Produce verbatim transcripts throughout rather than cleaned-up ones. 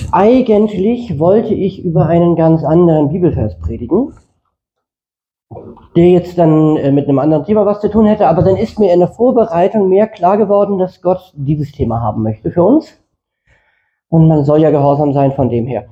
Eigentlich wollte ich über einen ganz anderen Bibelvers predigen, der jetzt dann äh, mit einem anderen Thema was zu tun hätte, aber dann ist mir in der Vorbereitung mehr klar geworden, dass Gott dieses Thema haben möchte für uns. Und man soll ja gehorsam sein von dem her.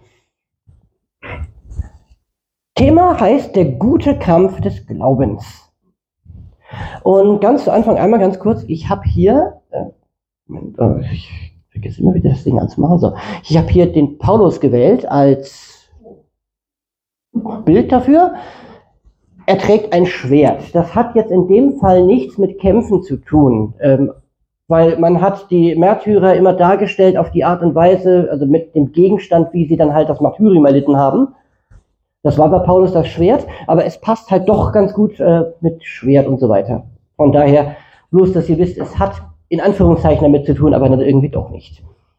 Thema heißt der gute Kampf des Glaubens. Und ganz zu Anfang einmal ganz kurz, ich habe hier, äh, Moment, oh, ich vergesse immer wieder das Ding anzumachen, so, ich habe hier den Paulus gewählt als Bild dafür. Er trägt ein Schwert. Das hat jetzt in dem Fall nichts mit Kämpfen zu tun, ähm, weil man hat die Märtyrer immer dargestellt auf die Art und Weise, also mit dem Gegenstand, wie sie dann halt das Martyrium erlitten haben. Das war bei Paulus das Schwert, aber es passt halt doch ganz gut äh, mit Schwert und so weiter. Von daher, bloß, dass ihr wisst, es hat in Anführungszeichen damit zu tun, aber dann irgendwie doch nicht.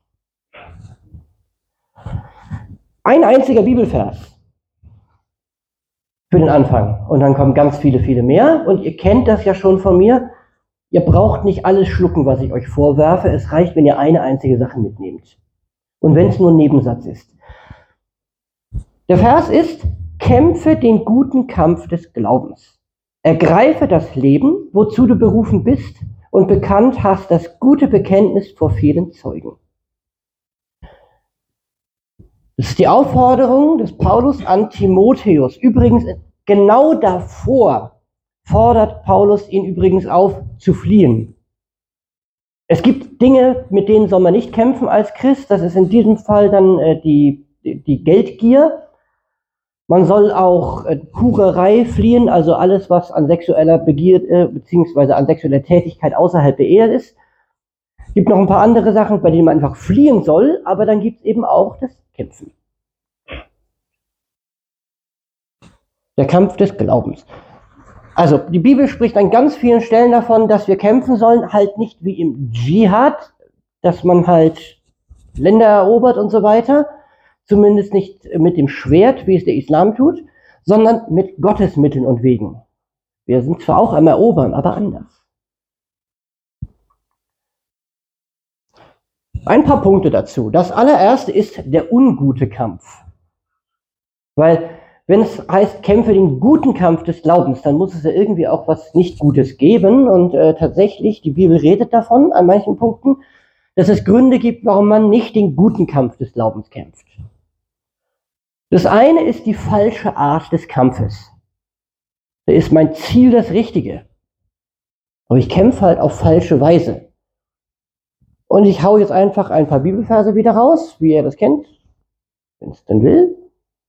Ein einziger Bibelvers für den Anfang. Und dann kommen ganz viele, viele mehr. Und ihr kennt das ja schon von mir. Ihr braucht nicht alles schlucken, was ich euch vorwerfe. Es reicht, wenn ihr eine einzige Sache mitnehmt. Und wenn es nur ein Nebensatz ist. Der Vers ist: Kämpfe den guten Kampf des Glaubens. Ergreife das Leben, wozu du berufen bist und bekannt hast das gute Bekenntnis vor vielen Zeugen. Das ist die Aufforderung des Paulus an Timotheus. Übrigens, genau davor fordert Paulus ihn übrigens auf, zu fliehen. Es gibt Dinge, mit denen soll man nicht kämpfen als Christ. Das ist in diesem Fall dann äh, die, die, die Geldgier. Man soll auch äh, Hurerei fliehen, also alles, was an sexueller Begierde bzw. an sexueller Tätigkeit außerhalb der Ehe ist. Es gibt noch ein paar andere Sachen, bei denen man einfach fliehen soll, aber dann gibt es eben auch das Kämpfen. Der Kampf des Glaubens. Also, die Bibel spricht an ganz vielen Stellen davon, dass wir kämpfen sollen, halt nicht wie im Dschihad, dass man halt Länder erobert und so weiter, zumindest nicht mit dem Schwert, wie es der Islam tut, sondern mit Gottes Mitteln und Wegen. Wir sind zwar auch am Erobern, aber anders. Ein paar Punkte dazu. Das allererste ist der ungute Kampf. Weil, wenn es heißt, kämpfe den guten Kampf des Glaubens, dann muss es ja irgendwie auch was Nicht-Gutes geben. Und äh, tatsächlich, die Bibel redet davon, an manchen Punkten, dass es Gründe gibt, warum man nicht den guten Kampf des Glaubens kämpft. Das eine ist die falsche Art des Kampfes. Da ist mein Ziel das Richtige. Aber ich kämpfe halt auf falsche Weise. Und ich hau jetzt einfach ein paar Bibelverse wieder raus, wie ihr das kennt, wenn es denn will.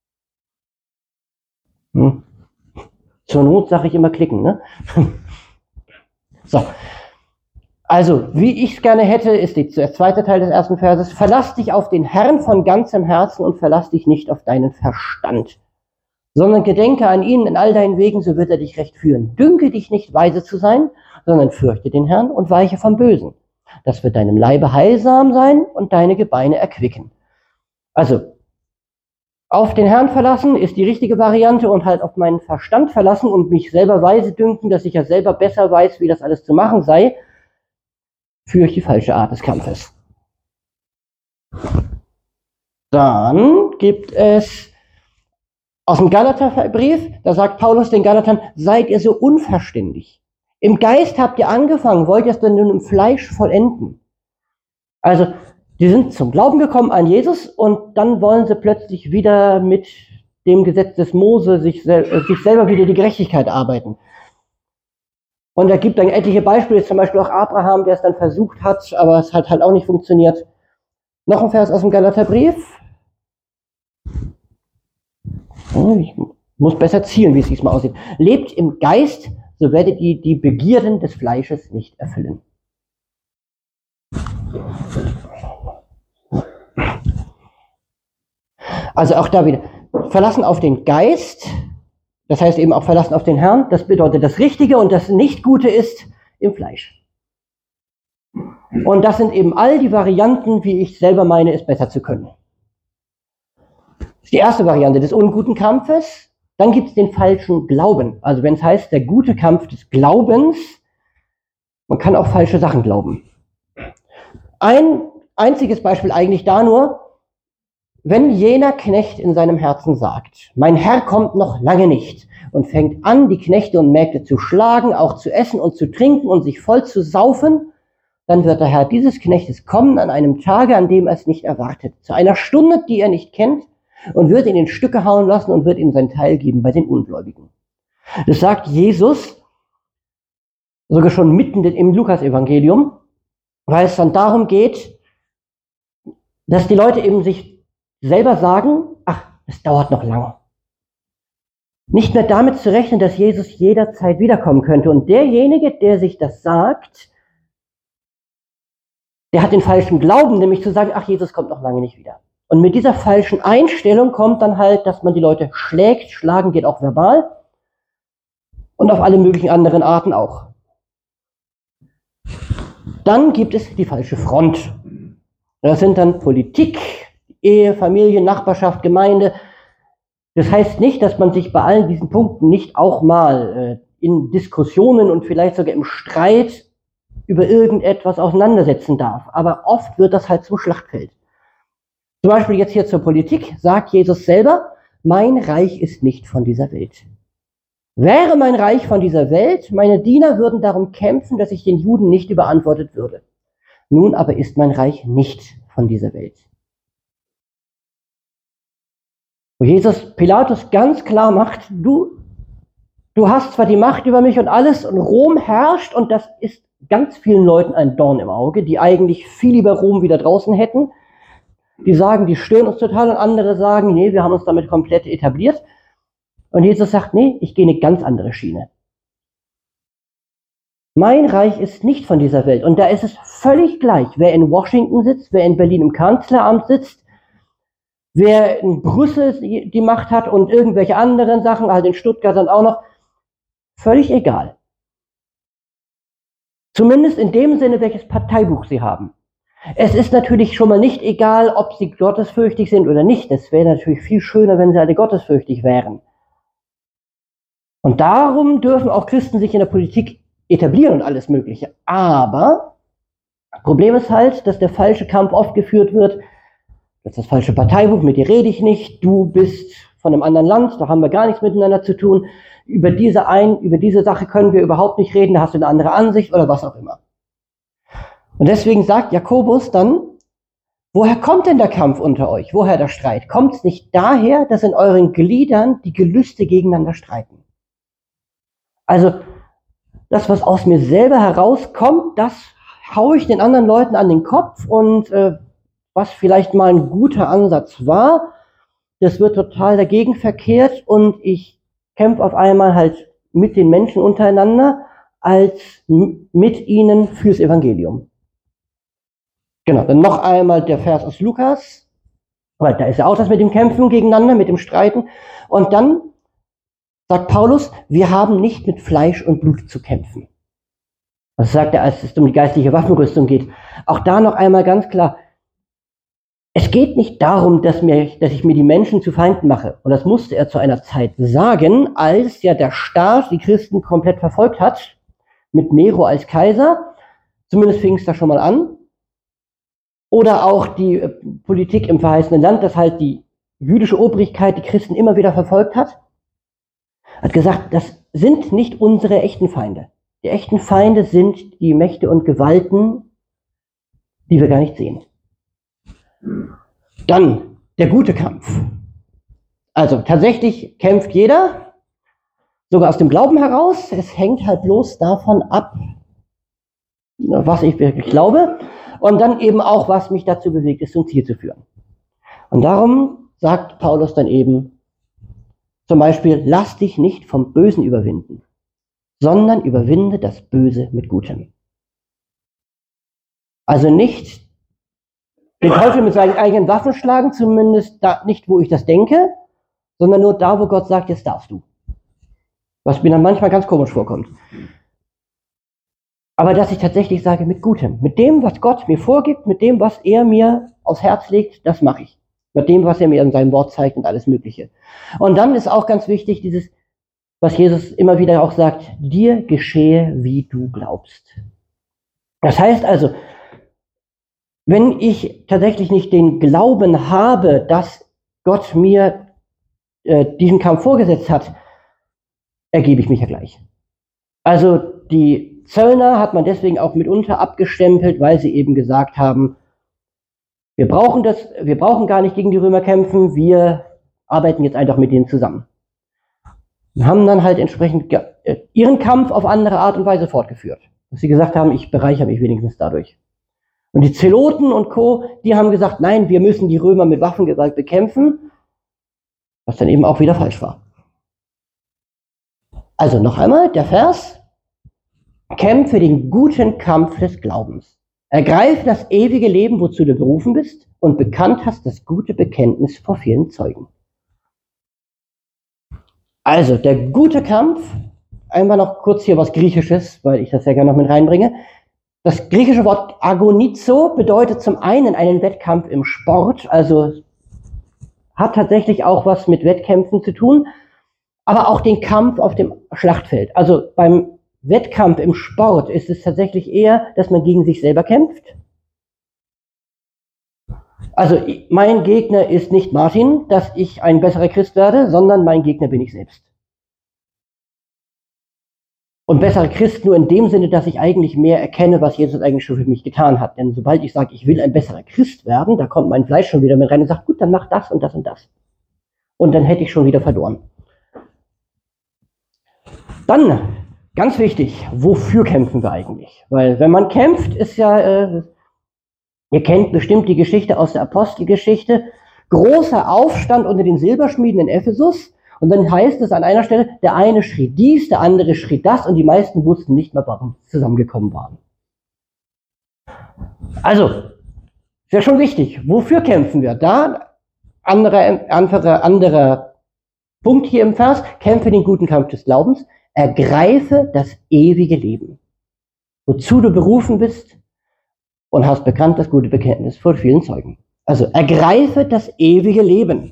Hm. Zur Not sage ich immer klicken, ne? So. Also, wie ich es gerne hätte, ist die, der zweite Teil des ersten Verses: Verlass dich auf den Herrn von ganzem Herzen und verlass dich nicht auf deinen Verstand, sondern gedenke an ihn in all deinen Wegen, so wird er dich recht führen. Dünke dich nicht, weise zu sein, sondern fürchte den Herrn und weiche vom Bösen. Das wird deinem Leibe heilsam sein und deine Gebeine erquicken. Also, auf den Herrn verlassen ist die richtige Variante und halt auf meinen Verstand verlassen und mich selber weise dünken, dass ich ja selber besser weiß, wie das alles zu machen sei, führe ich die falsche Art des Kampfes. Dann gibt es aus dem Galaterbrief, da sagt Paulus den Galatern: Seid ihr so unverständig? Im Geist habt ihr angefangen, wollt ihr es denn nun im Fleisch vollenden? Also, die sind zum Glauben gekommen an Jesus und dann wollen sie plötzlich wieder mit dem Gesetz des Mose sich, sel- sich selber wieder die Gerechtigkeit arbeiten. Und er gibt dann etliche Beispiele, zum Beispiel auch Abraham, der es dann versucht hat, aber es hat halt auch nicht funktioniert. Noch ein Vers aus dem Galaterbrief. Ich muss besser zielen, wie es diesmal aussieht. Lebt im Geist, so werdet ihr die Begierden des Fleisches nicht erfüllen. Also auch da wieder, verlassen auf den Geist, das heißt eben auch verlassen auf den Herrn, das bedeutet, das Richtige und das Nicht-Gute ist im Fleisch. Und das sind eben all die Varianten, wie ich selber meine, es besser zu können. Das ist die erste Variante des unguten Kampfes. Dann gibt es den falschen Glauben. Also wenn es heißt, der gute Kampf des Glaubens, man kann auch falsche Sachen glauben. Ein einziges Beispiel eigentlich da nur, wenn jener Knecht in seinem Herzen sagt, mein Herr kommt noch lange nicht, und fängt an, die Knechte und Mägde zu schlagen, auch zu essen und zu trinken und sich voll zu saufen, dann wird der Herr dieses Knechtes kommen an einem Tage, an dem er es nicht erwartet, zu einer Stunde, die er nicht kennt, und wird ihn in Stücke hauen lassen und wird ihm sein Teil geben bei den Ungläubigen. Das sagt Jesus sogar schon mitten im Lukas-Evangelium, weil es dann darum geht, dass die Leute eben sich selber sagen, ach, es dauert noch lange. Nicht mehr damit zu rechnen, dass Jesus jederzeit wiederkommen könnte. Und derjenige, der sich das sagt, der hat den falschen Glauben, nämlich zu sagen, ach, Jesus kommt noch lange nicht wieder. Und mit dieser falschen Einstellung kommt dann halt, dass man die Leute schlägt. Schlagen geht auch verbal und auf alle möglichen anderen Arten auch. Dann gibt es die falsche Front. Das sind dann Politik, Ehe, Familie, Nachbarschaft, Gemeinde. Das heißt nicht, dass man sich bei allen diesen Punkten nicht auch mal äh, in Diskussionen und vielleicht sogar im Streit über irgendetwas auseinandersetzen darf. Aber oft wird das halt zum Schlachtfeld. Zum Beispiel jetzt hier zur Politik sagt Jesus selber, mein Reich ist nicht von dieser Welt. Wäre mein Reich von dieser Welt, meine Diener würden darum kämpfen, dass ich den Juden nicht überantwortet würde. Nun aber ist mein Reich nicht von dieser Welt. Wo Jesus Pilatus ganz klar macht, du, du hast zwar die Macht über mich und alles und Rom herrscht und das ist ganz vielen Leuten ein Dorn im Auge, die eigentlich viel lieber Rom wieder draußen hätten. Die sagen, die stören uns total und andere sagen, nee, wir haben uns damit komplett etabliert. Und Jesus sagt, nee, ich gehe eine ganz andere Schiene. Mein Reich ist nicht von dieser Welt. Und da ist es völlig gleich, wer in Washington sitzt, wer in Berlin im Kanzleramt sitzt, wer in Brüssel die Macht hat und irgendwelche anderen Sachen, halt in Stuttgart dann auch noch, völlig egal. Zumindest in dem Sinne, welches Parteibuch sie haben. Es ist natürlich schon mal nicht egal, ob sie gottesfürchtig sind oder nicht. Es wäre natürlich viel schöner, wenn sie alle gottesfürchtig wären. Und darum dürfen auch Christen sich in der Politik etablieren und alles Mögliche. Aber das Problem ist halt, dass der falsche Kampf oft geführt wird. Das ist das falsche Parteibuch, mit dir rede ich nicht. Du bist von einem anderen Land, da haben wir gar nichts miteinander zu tun. Über diese, ein, über diese Sache können wir überhaupt nicht reden, da hast du eine andere Ansicht oder was auch immer. Und deswegen sagt Jakobus dann, woher kommt denn der Kampf unter euch? Woher der Streit? Kommt es nicht daher, dass in euren Gliedern die Gelüste gegeneinander streiten? Also das, was aus mir selber herauskommt, das haue ich den anderen Leuten an den Kopf und äh, was vielleicht mal ein guter Ansatz war, das wird total dagegen verkehrt und ich kämpfe auf einmal halt mit den Menschen untereinander als mit ihnen fürs Evangelium. Genau, dann noch einmal der Vers aus Lukas, weil da ist ja auch das mit dem Kämpfen gegeneinander, mit dem Streiten. Und dann sagt Paulus, wir haben nicht mit Fleisch und Blut zu kämpfen. Das sagt er, als es um die geistliche Waffenrüstung geht. Auch da noch einmal ganz klar, es geht nicht darum, dass, mir, dass ich mir die Menschen zu Feinden mache. Und das musste er zu einer Zeit sagen, als ja der Staat die Christen komplett verfolgt hat, mit Nero als Kaiser. Zumindest fing es da schon mal an. Oder auch die äh, Politik im verheißenen Land, dass halt die jüdische Obrigkeit die Christen immer wieder verfolgt hat. Hat gesagt, das sind nicht unsere echten Feinde. Die echten Feinde sind die Mächte und Gewalten, die wir gar nicht sehen. Dann der gute Kampf. Also tatsächlich kämpft jeder, sogar aus dem Glauben heraus. Es hängt halt bloß davon ab, was ich wirklich glaube. Und dann eben auch, was mich dazu bewegt, es zum Ziel zu führen. Und darum sagt Paulus dann eben zum Beispiel, lass dich nicht vom Bösen überwinden, sondern überwinde das Böse mit Gutem. Also nicht den Teufel mit seinen eigenen Waffen schlagen, zumindest da, nicht, wo ich das denke, sondern nur da, wo Gott sagt, jetzt darfst du. Was mir dann manchmal ganz komisch vorkommt. Aber dass ich tatsächlich sage, mit Gutem, mit dem, was Gott mir vorgibt, mit dem, was er mir aufs Herz legt, das mache ich. Mit dem, was er mir in seinem Wort zeigt und alles Mögliche. Und dann ist auch ganz wichtig, dieses, was Jesus immer wieder auch sagt, dir geschehe, wie du glaubst. Das heißt also, wenn ich tatsächlich nicht den Glauben habe, dass Gott mir äh, diesen Kampf vorgesetzt hat, ergebe ich mich ja gleich. Also die Zöllner hat man deswegen auch mitunter abgestempelt, weil sie eben gesagt haben, wir brauchen das, wir brauchen gar nicht gegen die Römer kämpfen, wir arbeiten jetzt einfach mit denen zusammen. Und haben dann halt entsprechend ihren Kampf auf andere Art und Weise fortgeführt. Dass sie gesagt haben, ich bereichere mich wenigstens dadurch. Und die Zeloten und Co., die haben gesagt, nein, wir müssen die Römer mit Waffengewalt bekämpfen, was dann eben auch wieder falsch war. Also noch einmal der Vers, kämpfe den guten Kampf des Glaubens. Ergreife das ewige Leben, wozu du berufen bist und bekannt hast das gute Bekenntnis vor vielen Zeugen. Also der gute Kampf, einmal noch kurz hier was Griechisches, weil ich das ja gerne noch mit reinbringe. Das griechische Wort agonizo bedeutet zum einen einen Wettkampf im Sport, also hat tatsächlich auch was mit Wettkämpfen zu tun, aber auch den Kampf auf dem Schlachtfeld. Also beim Wettkampf im Sport ist es tatsächlich eher, dass man gegen sich selber kämpft. Also mein Gegner ist nicht Martin, dass ich ein besserer Christ werde, sondern mein Gegner bin ich selbst. Und besserer Christ nur in dem Sinne, dass ich eigentlich mehr erkenne, was Jesus eigentlich schon für mich getan hat. Denn sobald ich sage, ich will ein besserer Christ werden, da kommt mein Fleisch schon wieder mit rein und sagt, gut, dann mach das und das und das. Und dann hätte ich schon wieder verloren. Dann, ganz wichtig, wofür kämpfen wir eigentlich? Weil wenn man kämpft, ist ja, äh, ihr kennt bestimmt die Geschichte aus der Apostelgeschichte, großer Aufstand unter den Silberschmieden in Ephesus. Und dann heißt es an einer Stelle, der eine schrie dies, der andere schrie das und die meisten wussten nicht mehr, warum sie zusammengekommen waren. Also, ist ja schon wichtig, wofür kämpfen wir? Da, anderer, anderer, anderer Punkt hier im Vers, kämpfe den guten Kampf des Glaubens, ergreife das ewige Leben, wozu du berufen bist und hast bekannt das gute Bekenntnis vor vielen Zeugen. Also, ergreife das ewige Leben.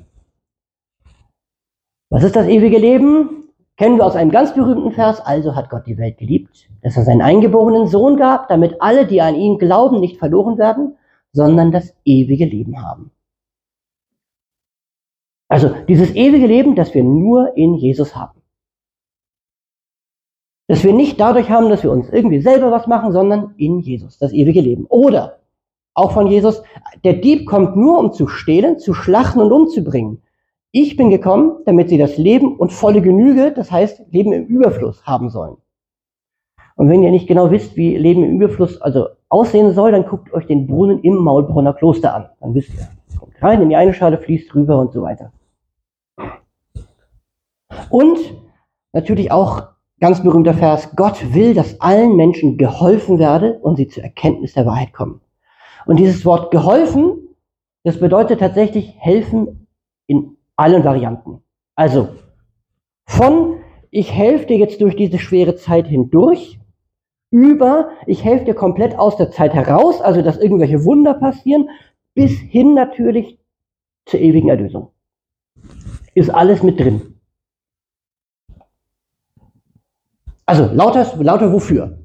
Was ist das ewige Leben? Kennen wir aus einem ganz berühmten Vers. Also hat Gott die Welt geliebt, dass er seinen eingeborenen Sohn gab, damit alle, die an ihn glauben, nicht verloren werden, sondern das ewige Leben haben. Also dieses ewige Leben, das wir nur in Jesus haben. Dass wir nicht dadurch haben, dass wir uns irgendwie selber was machen, sondern in Jesus, das ewige Leben. Oder auch von Jesus, der Dieb kommt nur, um zu stehlen, zu schlachten und umzubringen. Ich bin gekommen, damit sie das Leben und volle Genüge, das heißt Leben im Überfluss, haben sollen. Und wenn ihr nicht genau wisst, wie Leben im Überfluss also aussehen soll, dann guckt euch den Brunnen im Maulbronner Kloster an. Dann wisst ihr, es kommt rein in die eine Schale, fließt rüber und so weiter. Und natürlich auch ganz berühmter Vers, Gott will, dass allen Menschen geholfen werde und sie zur Erkenntnis der Wahrheit kommen. Und dieses Wort geholfen, das bedeutet tatsächlich helfen in allen Varianten. Also von ich helfe dir jetzt durch diese schwere Zeit hindurch, über ich helfe dir komplett aus der Zeit heraus, also dass irgendwelche Wunder passieren, bis hin natürlich zur ewigen Erlösung. Ist alles mit drin. Also lauter, lauter wofür?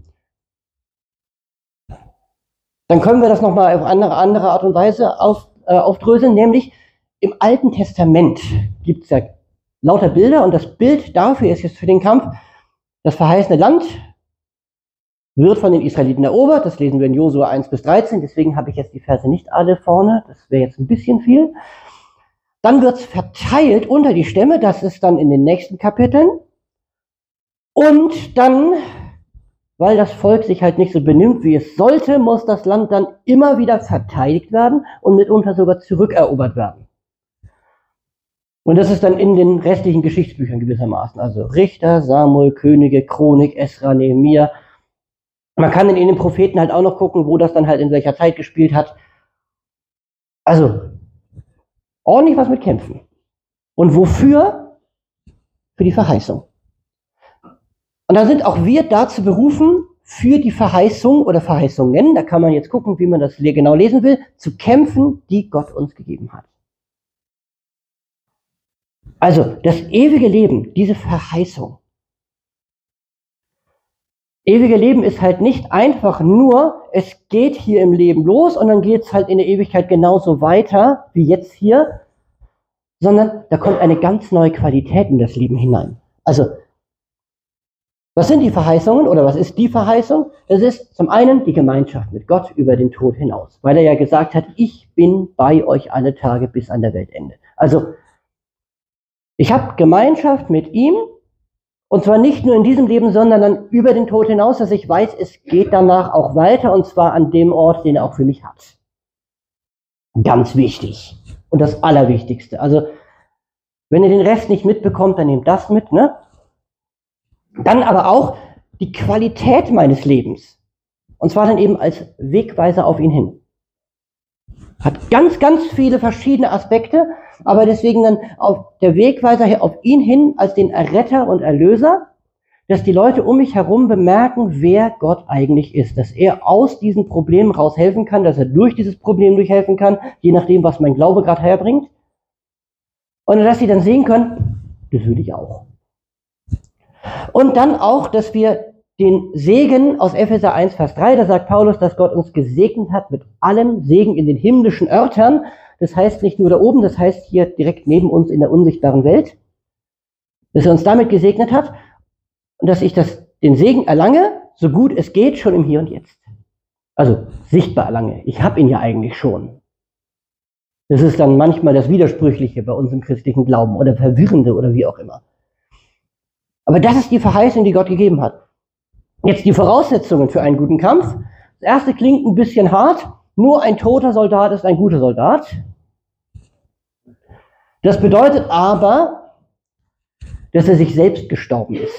Dann können wir das nochmal auf andere, andere Art und Weise auf, äh, aufdröseln, nämlich im Alten Testament gibt es ja lauter Bilder und das Bild dafür ist jetzt für den Kampf, das verheißene Land wird von den Israeliten erobert, das lesen wir in Josua eins bis dreizehn, deswegen habe ich jetzt die Verse nicht alle vorne, das wäre jetzt ein bisschen viel. Dann wird es verteilt unter die Stämme, das ist dann in den nächsten Kapiteln. Und dann, weil das Volk sich halt nicht so benimmt, wie es sollte, muss das Land dann immer wieder verteidigt werden und mitunter sogar zurückerobert werden. Und das ist dann in den restlichen Geschichtsbüchern gewissermaßen. Also Richter, Samuel, Könige, Chronik, Esra, Nehemia. Man kann in den Propheten halt auch noch gucken, wo das dann halt in welcher Zeit gespielt hat. Also ordentlich was mit Kämpfen. Und wofür? Für die Verheißung. Und da sind auch wir dazu berufen, für die Verheißung oder Verheißungen, da kann man jetzt gucken, wie man das genau lesen will, zu kämpfen, die Gott uns gegeben hat. Also das ewige Leben, diese Verheißung, ewige Leben ist halt nicht einfach nur, es geht hier im Leben los und dann geht es halt in der Ewigkeit genauso weiter wie jetzt hier, sondern da kommt eine ganz neue Qualität in das Leben hinein. Also, was sind die Verheißungen oder was ist die Verheißung? Es ist zum einen die Gemeinschaft mit Gott über den Tod hinaus, weil er ja gesagt hat, ich bin bei euch alle Tage bis an der Weltende. Also, ich habe Gemeinschaft mit ihm und zwar nicht nur in diesem Leben, sondern dann über den Tod hinaus, dass ich weiß, es geht danach auch weiter und zwar an dem Ort, den er auch für mich hat. Ganz wichtig und das Allerwichtigste. Also, wenn ihr den Rest nicht mitbekommt, dann nehmt das mit, ne? Dann aber auch die Qualität meines Lebens. Und zwar dann eben als Wegweiser auf ihn hin. Hat ganz, ganz viele verschiedene Aspekte, aber deswegen dann auf der Wegweiser auf ihn hin als den Erretter und Erlöser, dass die Leute um mich herum bemerken, wer Gott eigentlich ist. Dass er aus diesen Problemen raus helfen kann, dass er durch dieses Problem durchhelfen kann, je nachdem, was mein Glaube gerade herbringt. Und dass sie dann sehen können, das will ich auch. Und dann auch, dass wir den Segen aus Epheser eins, Vers drei, da sagt Paulus, dass Gott uns gesegnet hat mit allem Segen in den himmlischen Örtern. Das heißt nicht nur da oben, das heißt hier direkt neben uns in der unsichtbaren Welt. Dass er uns damit gesegnet hat und dass ich das, den Segen erlange, so gut es geht, schon im Hier und Jetzt. Also sichtbar erlange. Ich habe ihn ja eigentlich schon. Das ist dann manchmal das Widersprüchliche bei uns im christlichen Glauben oder Verwirrende oder wie auch immer. Aber das ist die Verheißung, die Gott gegeben hat. Jetzt die Voraussetzungen für einen guten Kampf. Das erste klingt ein bisschen hart. Nur ein toter Soldat ist ein guter Soldat. Das bedeutet aber, dass er sich selbst gestorben ist.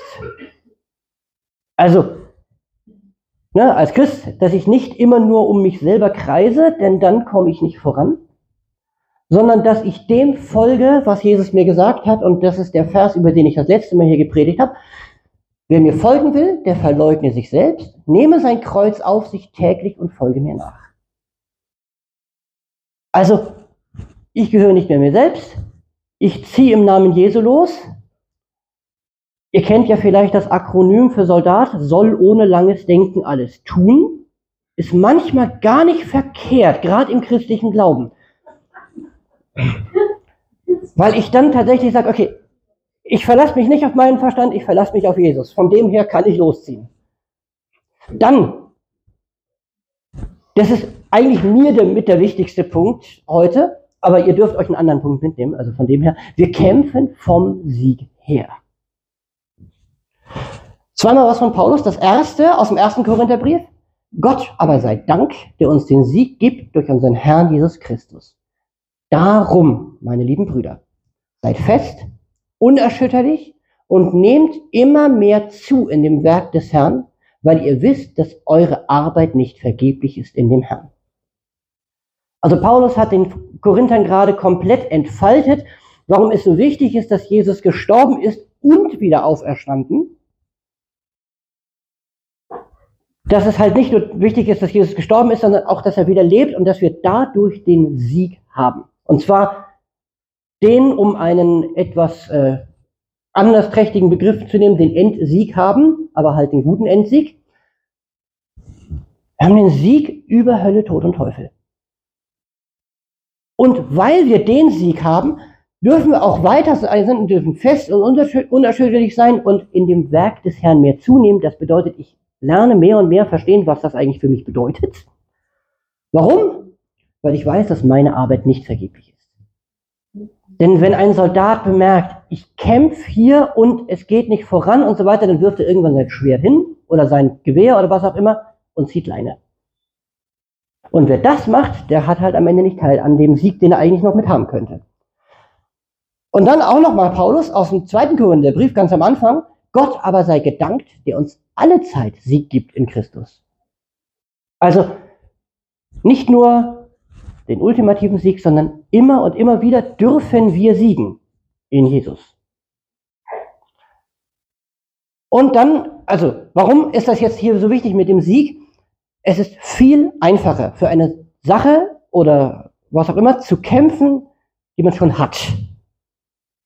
Also, ne, als Christ, dass ich nicht immer nur um mich selber kreise, denn dann komme ich nicht voran, sondern dass ich dem folge, was Jesus mir gesagt hat, und das ist der Vers, über den ich das letzte Mal hier gepredigt habe. Wer mir folgen will, der verleugne sich selbst, nehme sein Kreuz auf sich täglich und folge mir nach. Also, ich gehöre nicht mehr mir selbst, ich ziehe im Namen Jesu los. Ihr kennt ja vielleicht das Akronym für Soldat, soll ohne langes Denken alles tun. Ist manchmal gar nicht verkehrt, gerade im christlichen Glauben. Weil ich dann tatsächlich sage, okay, ich verlasse mich nicht auf meinen Verstand, ich verlasse mich auf Jesus. Von dem her kann ich losziehen. Dann, das ist eigentlich mir der, mit der wichtigste Punkt heute, aber ihr dürft euch einen anderen Punkt mitnehmen, also von dem her, wir kämpfen vom Sieg her. Zweimal was von Paulus, das erste aus dem ersten Korintherbrief. Gott aber sei Dank, der uns den Sieg gibt durch unseren Herrn Jesus Christus. Darum, meine lieben Brüder, seid fest, unerschütterlich und nehmt immer mehr zu in dem Werk des Herrn, weil ihr wisst, dass eure Arbeit nicht vergeblich ist in dem Herrn. Also Paulus hat den Korinthern gerade komplett entfaltet, warum es so wichtig ist, dass Jesus gestorben ist und wieder auferstanden. Dass es halt nicht nur wichtig ist, dass Jesus gestorben ist, sondern auch, dass er wieder lebt und dass wir dadurch den Sieg haben. Und zwar den, um einen etwas äh, anders trächtigen Begriff zu nehmen, den Endsieg haben, aber halt den guten Endsieg. Wir haben den Sieg über Hölle, Tod und Teufel. Und weil wir den Sieg haben, dürfen wir auch weiter sein und dürfen fest und unerschütterlich sein und in dem Werk des Herrn mehr zunehmen. Das bedeutet, ich lerne mehr und mehr verstehen, was das eigentlich für mich bedeutet. Warum? Weil ich weiß, dass meine Arbeit nicht vergeblich ist. Denn wenn ein Soldat bemerkt, ich kämpfe hier und es geht nicht voran und so weiter, dann wirft er irgendwann sein Schwert hin oder sein Gewehr oder was auch immer und zieht Leine. Und wer das macht, der hat halt am Ende nicht teil an dem Sieg, den er eigentlich noch mit haben könnte. Und dann auch nochmal Paulus aus dem zweiten Korintherbrief, ganz am Anfang. Gott aber sei gedankt, der uns alle Zeit Sieg gibt in Christus. Also nicht nur den ultimativen Sieg, sondern immer und immer wieder dürfen wir siegen in Jesus. Und dann, also warum ist das jetzt hier so wichtig mit dem Sieg? Es ist viel einfacher für eine Sache oder was auch immer zu kämpfen, die man schon hat.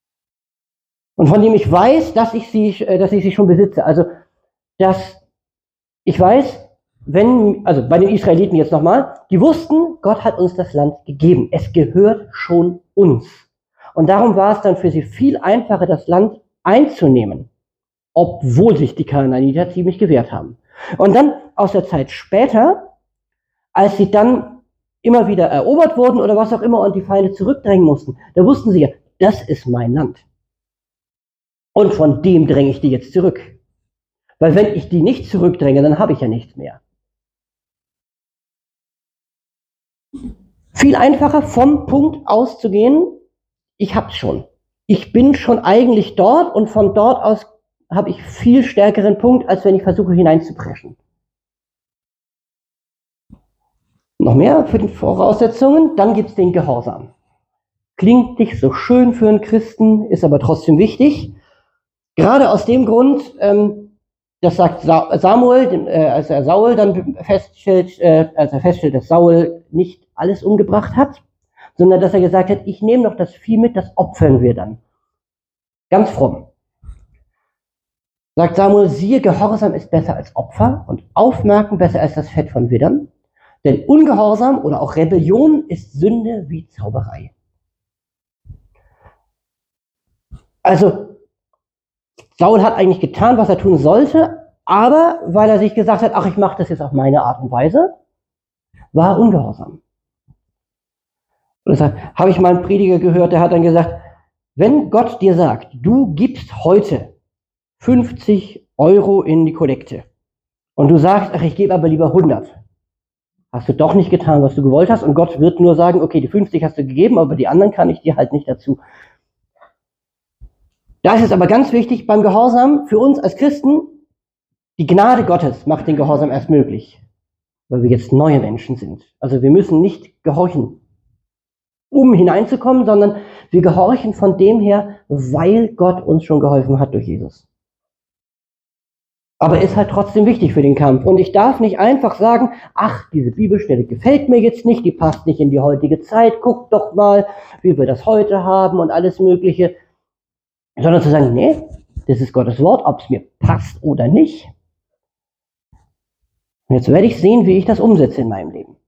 Und von dem ich weiß, dass ich sie, dass ich sie schon besitze. Also, dass ich weiß, wenn, also bei den Israeliten jetzt nochmal, die wussten, Gott hat uns das Land gegeben. Es gehört schon uns. Und darum war es dann für sie viel einfacher, das Land einzunehmen, obwohl sich die Kanaaniter ziemlich gewehrt haben. Und dann aus der Zeit später, als sie dann immer wieder erobert wurden oder was auch immer und die Feinde zurückdrängen mussten, da wussten sie ja, das ist mein Land. Und von dem dränge ich die jetzt zurück. Weil wenn ich die nicht zurückdränge, dann habe ich ja nichts mehr. Viel einfacher vom Punkt auszugehen, ich hab's schon. Ich bin schon eigentlich dort und von dort aus habe ich viel stärkeren Punkt, als wenn ich versuche hineinzupreschen. Noch mehr für die Voraussetzungen, dann gibt's den Gehorsam. Klingt nicht so schön für einen Christen, ist aber trotzdem wichtig. Gerade aus dem Grund, ähm, das sagt Samuel, äh, als er Saul dann feststellt, äh, als er feststellt, dass Saul nicht alles umgebracht hat, sondern dass er gesagt hat, ich nehme noch das Vieh mit, das opfern wir dann. Ganz fromm. Sagt Samuel, siehe, Gehorsam ist besser als Opfer und Aufmerken besser als das Fett von Widdern. Denn Ungehorsam oder auch Rebellion ist Sünde wie Zauberei. Also, Saul hat eigentlich getan, was er tun sollte, aber weil er sich gesagt hat, ach, ich mache das jetzt auf meine Art und Weise, war er ungehorsam. Und deshalb habe ich mal einen Prediger gehört, der hat dann gesagt, wenn Gott dir sagt, du gibst heute fünfzig Euro in die Kollekte und du sagst, ach, ich gebe aber lieber hundert, hast du doch nicht getan, was du gewollt hast und Gott wird nur sagen, okay, die fünfzig hast du gegeben, aber die anderen kann ich dir halt nicht dazu. Da ist es aber ganz wichtig beim Gehorsam für uns als Christen, die Gnade Gottes macht den Gehorsam erst möglich, weil wir jetzt neue Menschen sind. Also wir müssen nicht gehorchen, um hineinzukommen, sondern wir gehorchen von dem her, weil Gott uns schon geholfen hat durch Jesus. Aber ist halt trotzdem wichtig für den Kampf. Und ich darf nicht einfach sagen, ach, diese Bibelstelle gefällt mir jetzt nicht, die passt nicht in die heutige Zeit, guck doch mal, wie wir das heute haben und alles Mögliche. Sondern zu sagen, nee, das ist Gottes Wort, ob es mir passt oder nicht. Und jetzt werde ich sehen, wie ich das umsetze in meinem Leben.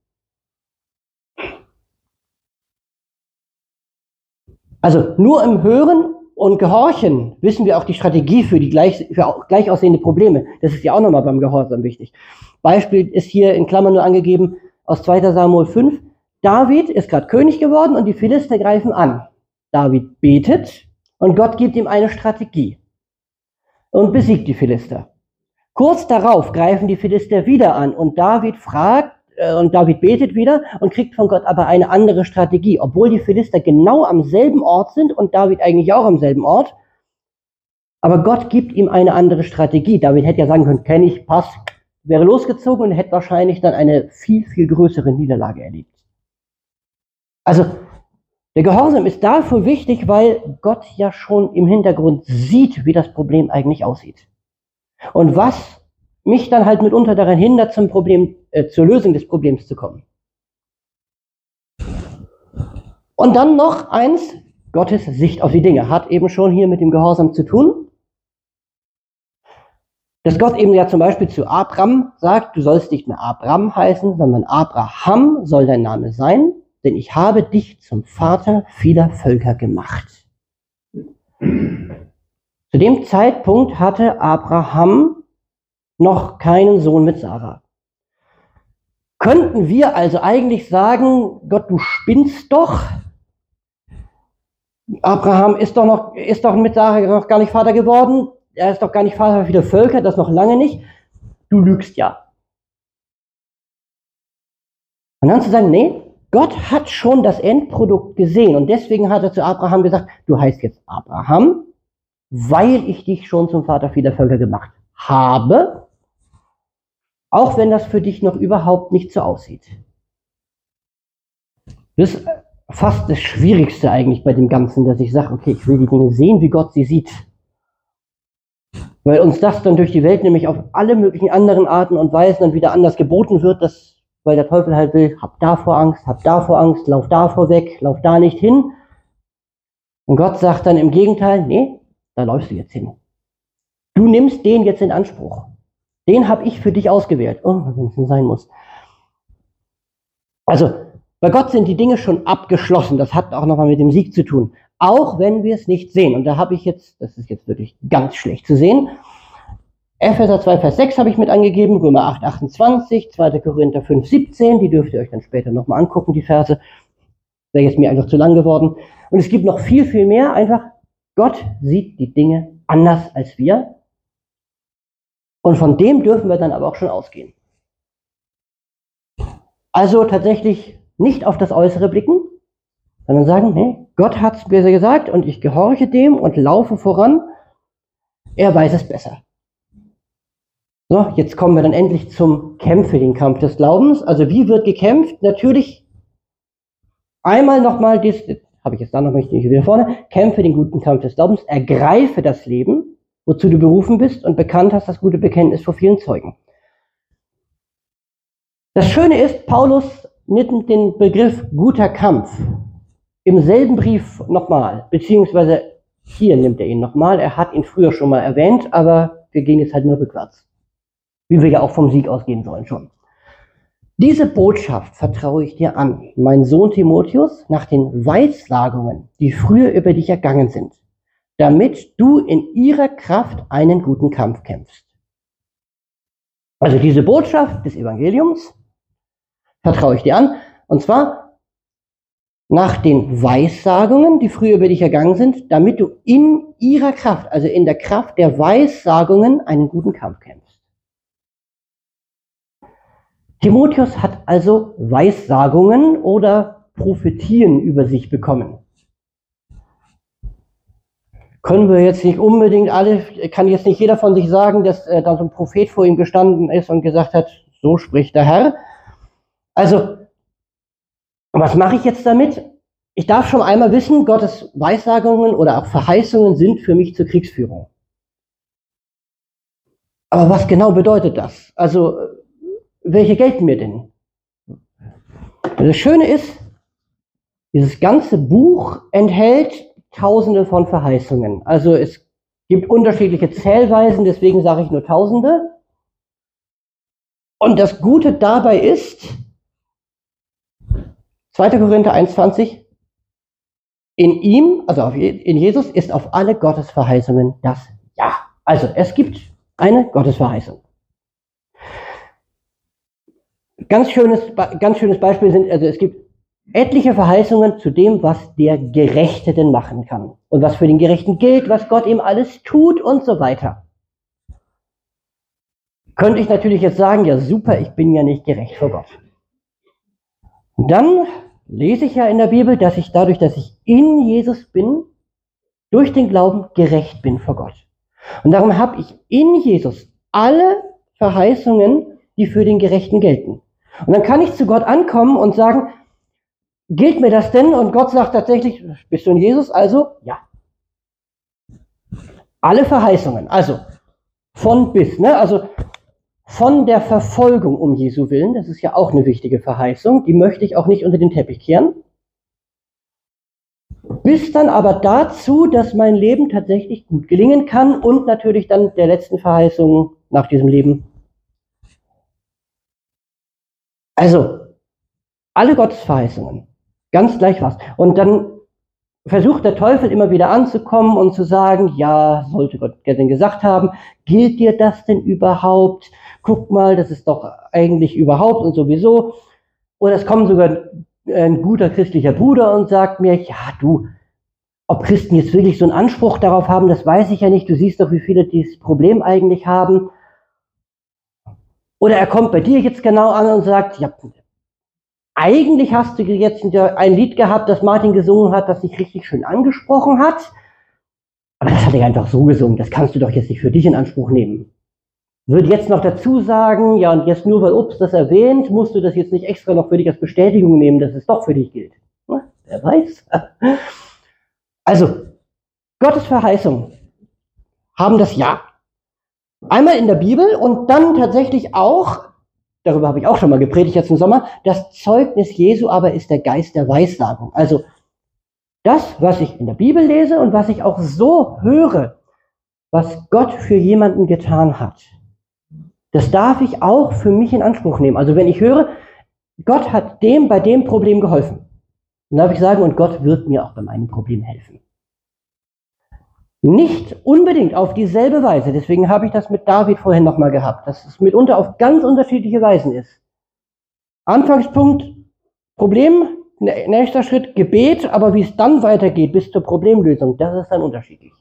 Also nur im Hören und Gehorchen wissen wir auch die Strategie für die gleich, für gleich aussehende Probleme. Das ist ja auch nochmal beim Gehorsam wichtig. Beispiel ist hier in Klammern nur angegeben aus zweiter Samuel fünf. David ist gerade König geworden und die Philister greifen an. David betet und Gott gibt ihm eine Strategie und besiegt die Philister. Kurz darauf greifen die Philister wieder an und David fragt, äh, und David betet wieder und kriegt von Gott aber eine andere Strategie, obwohl die Philister genau am selben Ort sind und David eigentlich auch am selben Ort. Aber Gott gibt ihm eine andere Strategie. David hätte ja sagen können, kenn ich, passt, wäre losgezogen und hätte wahrscheinlich dann eine viel, viel größere Niederlage erlebt. Also, der Gehorsam ist dafür wichtig, weil Gott ja schon im Hintergrund sieht, wie das Problem eigentlich aussieht. Und was mich dann halt mitunter daran hindert, zum Problem, äh, zur Lösung des Problems zu kommen. Und dann noch eins, Gottes Sicht auf die Dinge, hat eben schon hier mit dem Gehorsam zu tun. Dass Gott eben ja zum Beispiel zu Abram sagt, du sollst nicht mehr Abram heißen, sondern Abraham soll dein Name sein, denn ich habe dich zum Vater vieler Völker gemacht. Zu dem Zeitpunkt hatte Abraham noch keinen Sohn mit Sarah. Könnten wir also eigentlich sagen, Gott, du spinnst doch? Abraham ist doch noch, ist doch mit Sarah noch gar nicht Vater geworden. Er ist doch gar nicht Vater vieler Völker, das noch lange nicht. Du lügst ja. Und dann zu sagen, nee, Gott hat schon das Endprodukt gesehen und deswegen hat er zu Abraham gesagt, du heißt jetzt Abraham, weil ich dich schon zum Vater vieler Völker gemacht habe, auch wenn das für dich noch überhaupt nicht so aussieht. Das ist fast das Schwierigste eigentlich bei dem Ganzen, dass ich sage, okay, ich will die Dinge sehen, wie Gott sie sieht. Weil uns das dann durch die Welt nämlich auf alle möglichen anderen Arten und Weisen dann wieder anders geboten wird, dass, weil der Teufel halt will, hab davor Angst, hab davor Angst, lauf davor weg, lauf da nicht hin. Und Gott sagt dann im Gegenteil, nee, da läufst du jetzt hin. Du nimmst den jetzt in Anspruch. Den habe ich für dich ausgewählt. Oh, wenn es denn sein muss. Also, bei Gott sind die Dinge schon abgeschlossen. Das hat auch nochmal mit dem Sieg zu tun. Auch wenn wir es nicht sehen. Und da habe ich jetzt, das ist jetzt wirklich ganz schlecht zu sehen, Epheser zwei, Vers sechs habe ich mit angegeben, Römer acht, achtundzwanzig, zweiter Korinther fünf, siebzehn, die dürft ihr euch dann später nochmal angucken, die Verse. Wäre jetzt mir einfach zu lang geworden. Und es gibt noch viel, viel mehr. Einfach, Gott sieht die Dinge anders als wir. Und von dem dürfen wir dann aber auch schon ausgehen. Also tatsächlich nicht auf das Äußere blicken, sondern sagen, nee, Gott hat es mir gesagt und ich gehorche dem und laufe voran. Er weiß es besser. So, jetzt kommen wir dann endlich zum Kämpfe, den Kampf des Glaubens. Also wie wird gekämpft? Natürlich einmal nochmal, das habe ich jetzt da noch nicht wieder vorne, kämpfe den guten Kampf des Glaubens, ergreife das Leben, wozu du berufen bist und bekannt hast das gute Bekenntnis vor vielen Zeugen. Das Schöne ist, Paulus nimmt den Begriff guter Kampf im selben Brief nochmal, beziehungsweise hier nimmt er ihn nochmal, er hat ihn früher schon mal erwähnt, aber wir gehen jetzt halt nur rückwärts. Wie wir ja auch vom Sieg ausgehen sollen schon. Diese Botschaft vertraue ich dir an, mein Sohn Timotheus, nach den Weissagungen, die früher über dich ergangen sind, damit du in ihrer Kraft einen guten Kampf kämpfst. Also diese Botschaft des Evangeliums vertraue ich dir an, und zwar nach den Weissagungen, die früher über dich ergangen sind, damit du in ihrer Kraft, also in der Kraft der Weissagungen, einen guten Kampf kämpfst. Timotheus hat also Weissagungen oder Prophetien über sich bekommen. Können wir jetzt nicht unbedingt alle, kann jetzt nicht jeder von sich sagen, dass äh, da so ein Prophet vor ihm gestanden ist und gesagt hat, so spricht der Herr. Also, was mache ich jetzt damit? Ich darf schon einmal wissen, Gottes Weissagungen oder auch Verheißungen sind für mich zur Kriegsführung. Aber was genau bedeutet das? Also, welche gelten mir denn? Das Schöne ist, dieses ganze Buch enthält Tausende von Verheißungen. Also es gibt unterschiedliche Zählweisen, deswegen sage ich nur Tausende. Und das Gute dabei ist, zweiter Korinther eins, zwanzig, in ihm, also auf, in Jesus, ist auf alle Gottesverheißungen das Ja. Also es gibt eine Gottesverheißung. Ganz schönes, ganz schönes Beispiel sind, also es gibt etliche Verheißungen zu dem, was der Gerechte denn machen kann. Und was für den Gerechten gilt, was Gott ihm alles tut und so weiter. Könnte ich natürlich jetzt sagen, ja super, ich bin ja nicht gerecht vor Gott. Und dann lese ich ja in der Bibel, dass ich dadurch, dass ich in Jesus bin, durch den Glauben gerecht bin vor Gott. Und darum habe ich in Jesus alle Verheißungen, die für den Gerechten gelten. Und dann kann ich zu Gott ankommen und sagen, gilt mir das denn? Und Gott sagt tatsächlich, bist du in Jesus? Also, ja. Alle Verheißungen, also von bis, ne? Also von der Verfolgung um Jesu Willen, das ist ja auch eine wichtige Verheißung, die möchte ich auch nicht unter den Teppich kehren, bis dann aber dazu, dass mein Leben tatsächlich gut gelingen kann und natürlich dann der letzten Verheißung nach diesem Leben. Also, alle Gottesverheißungen, ganz gleich was. Und dann versucht der Teufel immer wieder anzukommen und zu sagen, ja, sollte Gott denn gesagt haben, gilt dir das denn überhaupt? Guck mal, das ist doch eigentlich überhaupt und sowieso. Oder es kommt sogar ein guter christlicher Bruder und sagt mir, ja du, ob Christen jetzt wirklich so einen Anspruch darauf haben, das weiß ich ja nicht. Du siehst doch, wie viele dieses Problem eigentlich haben. Oder er kommt bei dir jetzt genau an und sagt, ja, eigentlich hast du jetzt ein Lied gehabt, das Martin gesungen hat, das dich richtig schön angesprochen hat. Aber das hat er einfach so gesungen, das kannst du doch jetzt nicht für dich in Anspruch nehmen. Würde jetzt noch dazu sagen, ja, und jetzt nur weil Ups das erwähnt, musst du das jetzt nicht extra noch für dich als Bestätigung nehmen, dass es doch für dich gilt. Na, wer weiß. Also, Gottes Verheißungen haben das Ja. Einmal in der Bibel und dann tatsächlich auch, darüber habe ich auch schon mal gepredigt jetzt im Sommer, das Zeugnis Jesu aber ist der Geist der Weissagung. Also das, was ich in der Bibel lese und was ich auch so höre, was Gott für jemanden getan hat. Das darf ich auch für mich in Anspruch nehmen. Also wenn ich höre, Gott hat dem bei dem Problem geholfen, dann darf ich sagen, und Gott wird mir auch bei meinem Problem helfen. Nicht unbedingt auf dieselbe Weise, deswegen habe ich das mit David vorhin nochmal gehabt, dass es mitunter auf ganz unterschiedliche Weisen ist. Anfangspunkt, Problem, nächster Schritt, Gebet, aber wie es dann weitergeht bis zur Problemlösung, das ist dann unterschiedlich.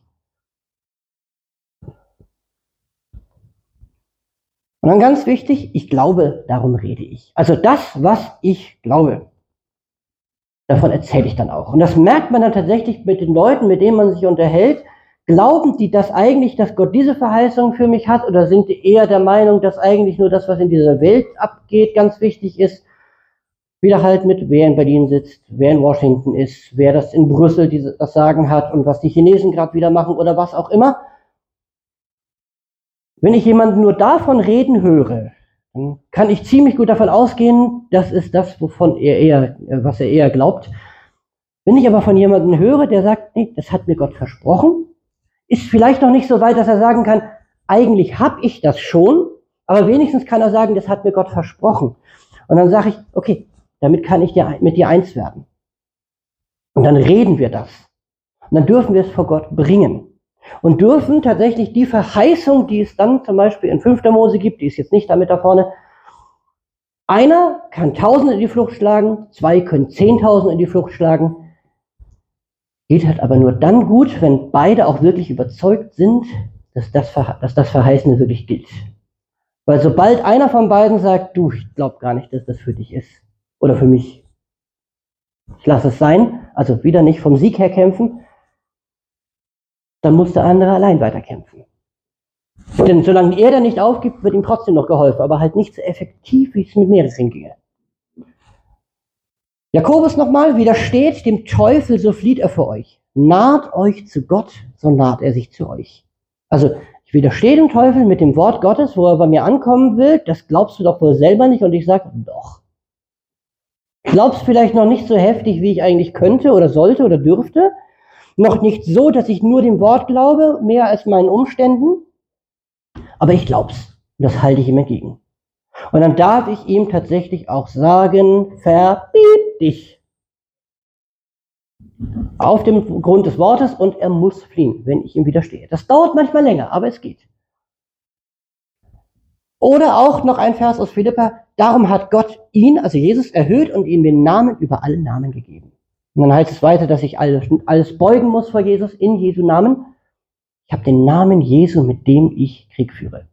Und dann ganz wichtig, ich glaube, darum rede ich. Also das, was ich glaube, davon erzähle ich dann auch. Und das merkt man dann tatsächlich mit den Leuten, mit denen man sich unterhält. Glauben die das eigentlich, dass Gott diese Verheißung für mich hat, oder sind die eher der Meinung, dass eigentlich nur das, was in dieser Welt abgeht, ganz wichtig ist? Wieder halt mit, wer in Berlin sitzt, wer in Washington ist, wer das in Brüssel diese, das Sagen hat und was die Chinesen gerade wieder machen oder was auch immer. Wenn ich jemanden nur davon reden höre, dann kann ich ziemlich gut davon ausgehen, das ist das, wovon er eher, was er eher glaubt. Wenn ich aber von jemandem höre, der sagt, nee, das hat mir Gott versprochen, ist vielleicht noch nicht so weit, dass er sagen kann, eigentlich habe ich das schon, aber wenigstens kann er sagen, das hat mir Gott versprochen. Und dann sage ich, okay, damit kann ich dir, mit dir eins werden. Und dann reden wir das. Und dann dürfen wir es vor Gott bringen. Und dürfen tatsächlich die Verheißung, die es dann zum Beispiel in fünfter Mose gibt, die ist jetzt nicht damit da vorne, einer kann Tausende in die Flucht schlagen, zwei können Zehntausende in die Flucht schlagen. Geht halt aber nur dann gut, wenn beide auch wirklich überzeugt sind, dass das, dass das Verheißene wirklich gilt. Weil sobald einer von beiden sagt, du, ich glaube gar nicht, dass das für dich ist oder für mich, ich lasse es sein, also wieder nicht vom Sieg her kämpfen, dann muss der andere allein weiterkämpfen. Denn solange er dann nicht aufgibt, wird ihm trotzdem noch geholfen, aber halt nicht so effektiv, wie es mit mehreren ginge. Jakobus nochmal, widersteht dem Teufel, so flieht er vor euch. Naht euch zu Gott, so naht er sich zu euch. Also, ich widerstehe dem Teufel mit dem Wort Gottes, wo er bei mir ankommen will, das glaubst du doch wohl selber nicht, und ich sage, doch. Ich glaub's vielleicht noch nicht so heftig, wie ich eigentlich könnte oder sollte oder dürfte, noch nicht so, dass ich nur dem Wort glaube, mehr als meinen Umständen, aber ich glaub's, und das halte ich ihm entgegen. Und dann darf ich ihm tatsächlich auch sagen, verbieb dich. Auf dem Grund des Wortes, und er muss fliehen, wenn ich ihm widerstehe. Das dauert manchmal länger, aber es geht. Oder auch noch ein Vers aus Philipper, darum hat Gott ihn, also Jesus, erhöht und ihm den Namen über alle Namen gegeben. Und dann heißt es weiter, dass ich alles, alles beugen muss vor Jesus in Jesu Namen. Ich habe den Namen Jesu, mit dem ich Krieg führe.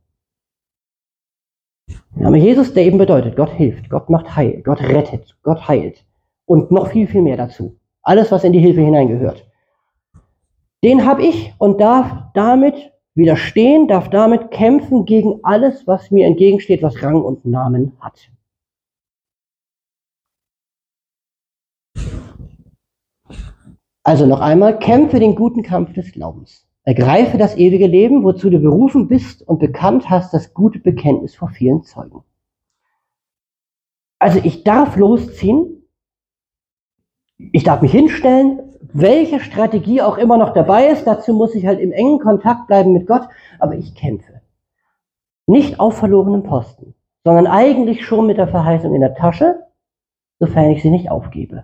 Der Name Jesus, der eben bedeutet, Gott hilft, Gott macht heil, Gott rettet, Gott heilt. Und noch viel, viel mehr dazu. Alles, was in die Hilfe hineingehört. Den habe ich und darf damit widerstehen, darf damit kämpfen gegen alles, was mir entgegensteht, was Rang und Namen hat. Also noch einmal, kämpfe den guten Kampf des Glaubens. Ergreife das ewige Leben, wozu du berufen bist und bekannt hast das gute Bekenntnis vor vielen Zeugen. Also ich darf losziehen, ich darf mich hinstellen, welche Strategie auch immer noch dabei ist, dazu muss ich halt im engen Kontakt bleiben mit Gott, aber ich kämpfe. Nicht auf verlorenem Posten, sondern eigentlich schon mit der Verheißung in der Tasche, sofern ich sie nicht aufgebe.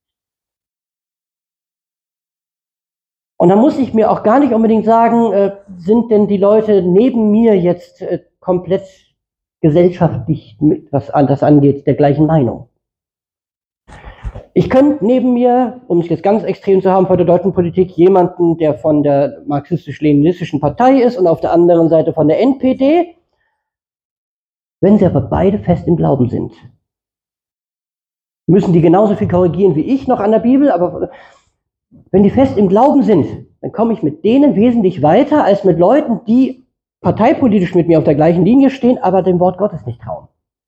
Und da muss ich mir auch gar nicht unbedingt sagen, äh, sind denn die Leute neben mir jetzt äh, komplett gesellschaftlich, mit, was das angeht, der gleichen Meinung. Ich könnte neben mir, um es jetzt ganz extrem zu haben, von der deutschen Politik, jemanden, der von der marxistisch-leninistischen Partei ist und auf der anderen Seite von der N P D, wenn sie aber beide fest im Glauben sind, müssen die genauso viel korrigieren wie ich noch an der Bibel, aber wenn die fest im Glauben sind, dann komme ich mit denen wesentlich weiter als mit Leuten, die parteipolitisch mit mir auf der gleichen Linie stehen, aber dem Wort Gottes nicht trauen.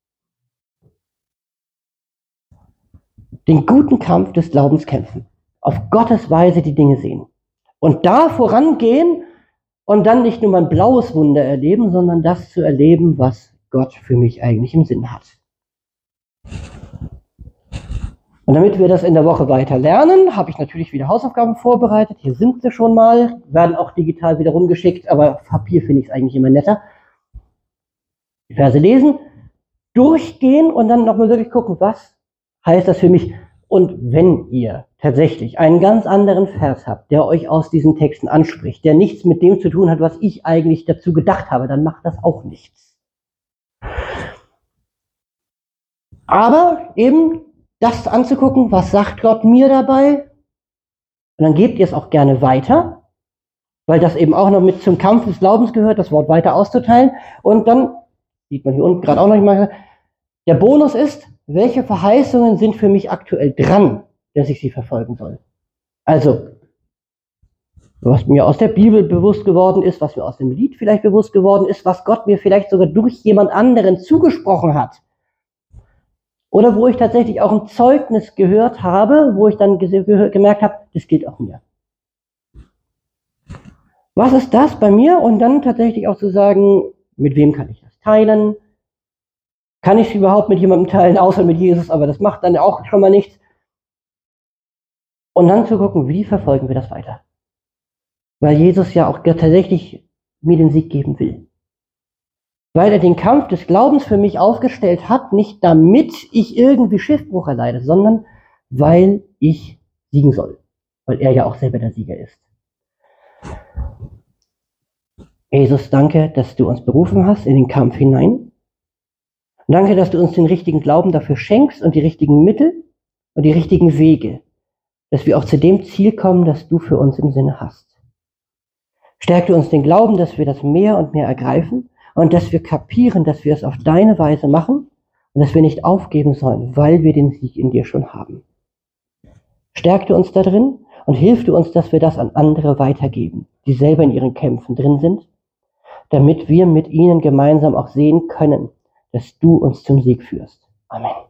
Den guten Kampf des Glaubens kämpfen. Auf Gottes Weise die Dinge sehen. Und da vorangehen und dann nicht nur mal ein blaues Wunder erleben, sondern das zu erleben, was Gott für mich eigentlich im Sinn hat. Und damit wir das in der Woche weiter lernen, habe ich natürlich wieder Hausaufgaben vorbereitet. Hier sind sie schon mal, werden auch digital wieder rumgeschickt, aber Papier finde ich es eigentlich immer netter. Die Verse lesen, durchgehen und dann nochmal wirklich gucken, was heißt das für mich? Und wenn ihr tatsächlich einen ganz anderen Vers habt, der euch aus diesen Texten anspricht, der nichts mit dem zu tun hat, was ich eigentlich dazu gedacht habe, dann macht das auch nichts. Aber eben das anzugucken, was sagt Gott mir dabei? Und dann gebt ihr es auch gerne weiter, weil das eben auch noch mit zum Kampf des Glaubens gehört, das Wort weiter auszuteilen. Und dann, sieht man hier unten gerade auch noch mal, der Bonus ist, welche Verheißungen sind für mich aktuell dran, dass ich sie verfolgen soll. Also, was mir aus der Bibel bewusst geworden ist, was mir aus dem Lied vielleicht bewusst geworden ist, was Gott mir vielleicht sogar durch jemand anderen zugesprochen hat. Oder wo ich tatsächlich auch ein Zeugnis gehört habe, wo ich dann gemerkt habe, das gilt auch mir. Was ist das bei mir? Und dann tatsächlich auch zu sagen, mit wem kann ich das teilen? Kann ich es überhaupt mit jemandem teilen, außer mit Jesus? Aber das macht dann auch schon mal nichts. Und dann zu gucken, wie verfolgen wir das weiter? Weil Jesus ja auch tatsächlich mir den Sieg geben will. Weil er den Kampf des Glaubens für mich aufgestellt hat, nicht damit ich irgendwie Schiffbruch erleide, sondern weil ich siegen soll. Weil er ja auch selber der Sieger ist. Jesus, danke, dass du uns berufen hast in den Kampf hinein. Und danke, dass du uns den richtigen Glauben dafür schenkst und die richtigen Mittel und die richtigen Wege, dass wir auch zu dem Ziel kommen, das du für uns im Sinne hast. Stärke uns den Glauben, dass wir das mehr und mehr ergreifen und dass wir kapieren, dass wir es auf deine Weise machen und dass wir nicht aufgeben sollen, weil wir den Sieg in dir schon haben. Stärke uns da drin und hilf du uns, dass wir das an andere weitergeben, die selber in ihren Kämpfen drin sind, damit wir mit ihnen gemeinsam auch sehen können, dass du uns zum Sieg führst. Amen.